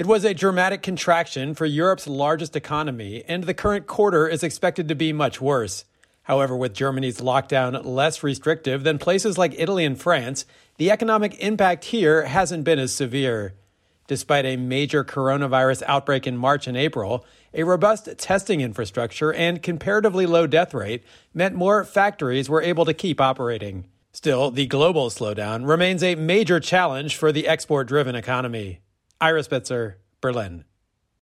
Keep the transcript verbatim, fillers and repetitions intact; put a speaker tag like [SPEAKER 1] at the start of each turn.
[SPEAKER 1] It was a dramatic contraction for Europe's largest economy, and the current quarter is expected to be much worse. However, with Germany's lockdown less restrictive than places like Italy and France, the economic impact here hasn't been as severe. Despite a major coronavirus outbreak in March and April, a robust testing infrastructure and comparatively low death rate meant more factories were able to keep operating. Still, the global slowdown remains a major challenge for the export-driven economy. Ira Spitzer, Berlin.